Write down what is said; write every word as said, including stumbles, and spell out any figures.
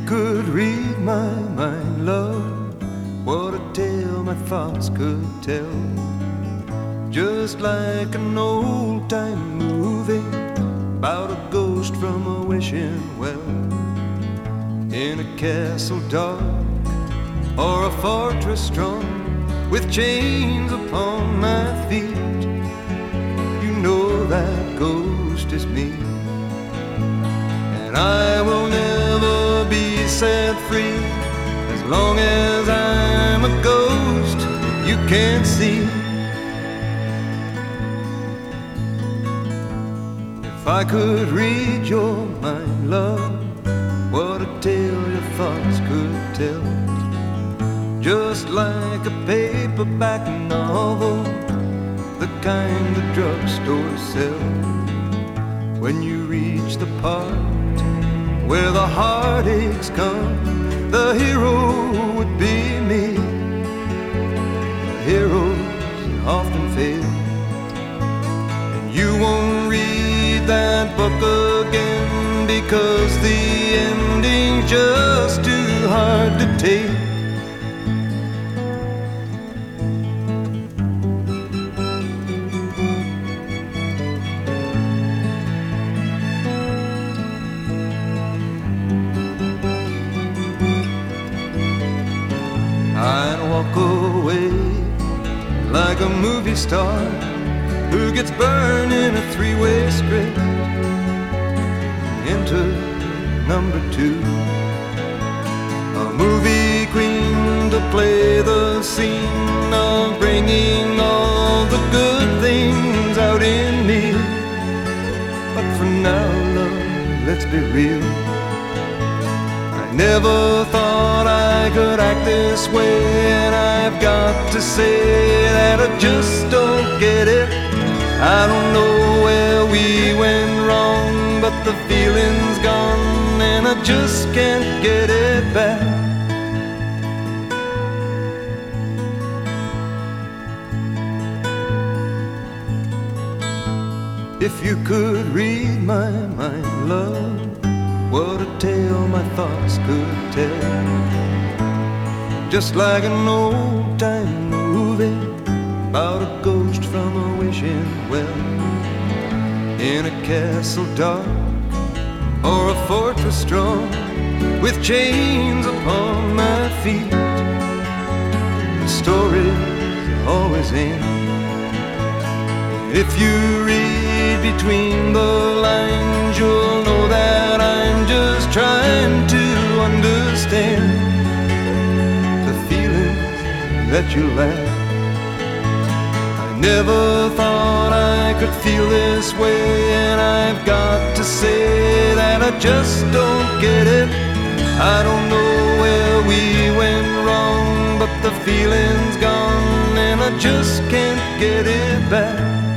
could read my mind, love, what a tale my thoughts could tell. Just like an old-time movie about a ghost from a wishing well. In a castle dark or a fortress strong, with chains upon my feet, you know that ghost is me. And I will never be set free as long as I'm a ghost you can't see. If I could read your mind, love, what a tale your thoughts could tell. Just like a paperback novel, the kind the drugstores sell. When you reach the part where the heartaches come, the hero would be me. The heroes often fail, and you won't read that book again because the ending's just too hard to take. I'd walk away like a movie star who gets burned in a three-way script. Enter number two, a movie queen to play the scene of bringing all the good things out in me. But for now, love, let's be real, I never thought I could act this way, and I've got to say that I just don't get it. I don't know where we went wrong, but the feeling's gone and I just can't get it back. If you could read my mind, love, what a tale my thoughts could tell. Just like an old-time movie about a ghost from a wishing well. In a castle dark or a fortress strong, with chains upon my feet, the stories always end. If you read between the lines, you'll know that I'm just trying to understand the feelings that you lack. I never thought I could feel this way, and I've got to say that I just don't get it. I don't know where we went wrong, but the feeling's gone and I just can't get it back.